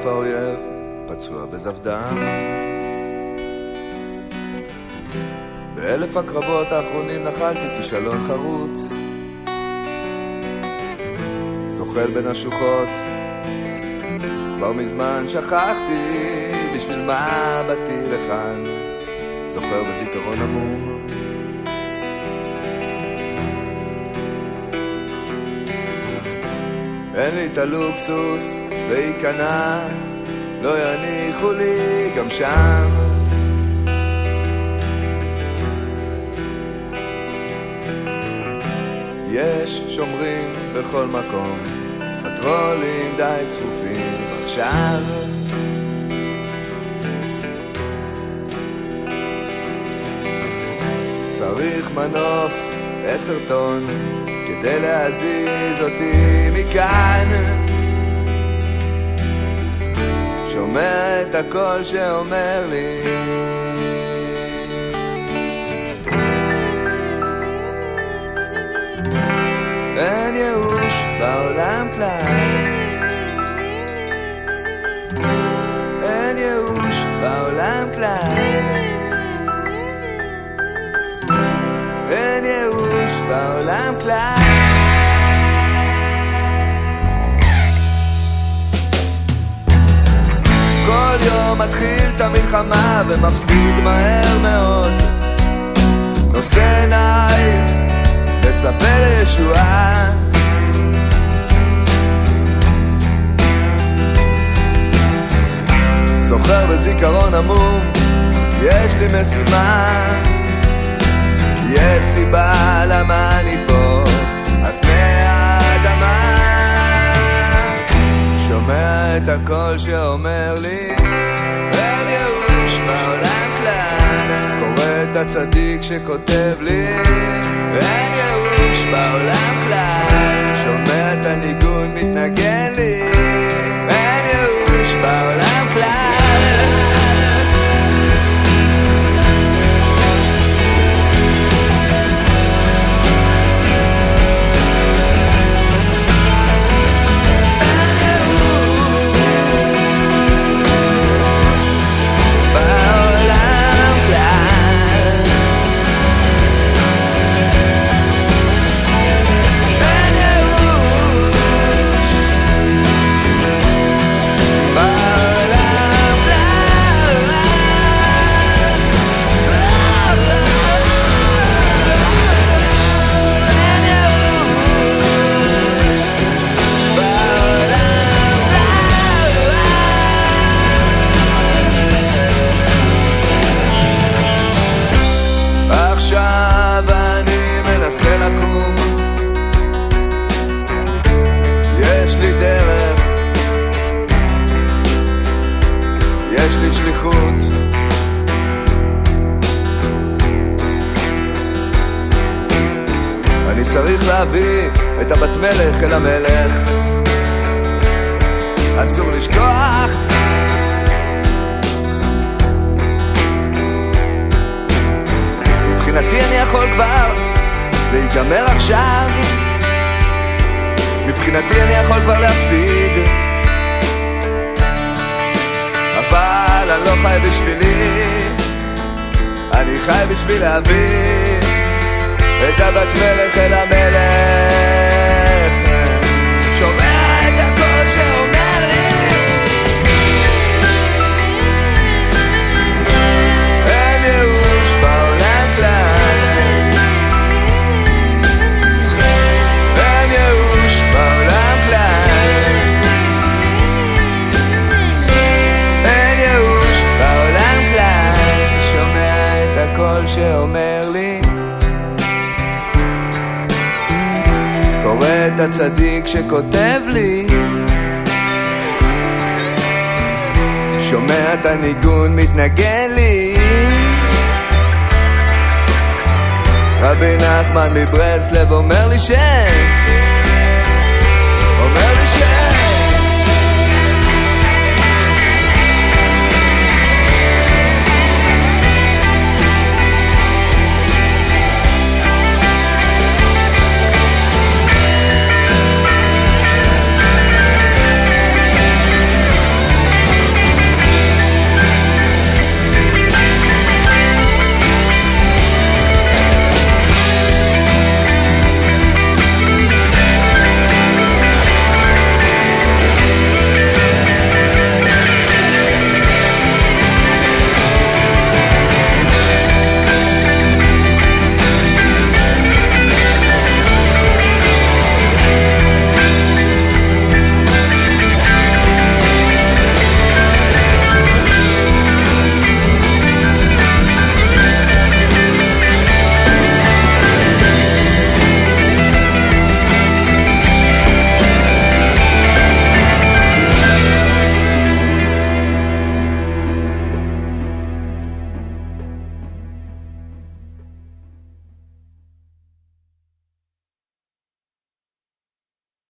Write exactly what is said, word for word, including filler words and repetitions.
בחוף האויב, פצוע בזבדם. באלף הקרבות האחרונים נחלתי כישלון חרוץ, זוחל בין השוחות, כבר מזמן שכחתי בשביל מה באתי לכאן, זוכר בזיכרון עמום. אין לי את הלוקסוס להיכנע, לא יניחו לי גם שם. יש שומרים בכל מקום, פטרולים די צפופים עכשיו. צריך מנוף עשר טון כדי להזיז אותי מכאן. שומע את הקול שאומר לי אין ייאוש בעולם כלל, אין ייאוש בעולם כלל, אין ייאוש בעולם כלל. כל יום מתחיל את המלחמה ומפסיד מהר מאוד, נושא עיניים מצפה לישועה. זוכר בזיכרון עמום, יש לי משימה, יש סיבה למה אני פה על פני האדמה. שומע את הקול שאומר לי אין ייאוש בעולם כלל, קורא את הצדיק שכותב לי אין ייאוש בעולם כלל, שומע את הניגון מתנגן לי אין ייאוש בעולם כלל. עכשיו אני מנסה לקום, יש לי דרך, יש לי שליחות. אני צריך להביא את הבת מלך אל המלך, אסור לשכוח מבחינתי אני יכול כבר להיגמר עכשיו, מבחינתי אני יכול כבר להפסיד, אבל אני לא חי בשבילי, אני חי בשביל להביא את הבת מלך אל המלך. שומע את הקול שאומר לי אין ייאוש בעולם כלל, אין ייאוש בעולם כלל, אין ייאוש בעולם כלל. שומע את הקול שאומר לי, קורא את הצדיק שכותב לי, שומע את הניגון מתנגן לי. רבי נחמן מברסלב אומר לי שם, אומר לי שם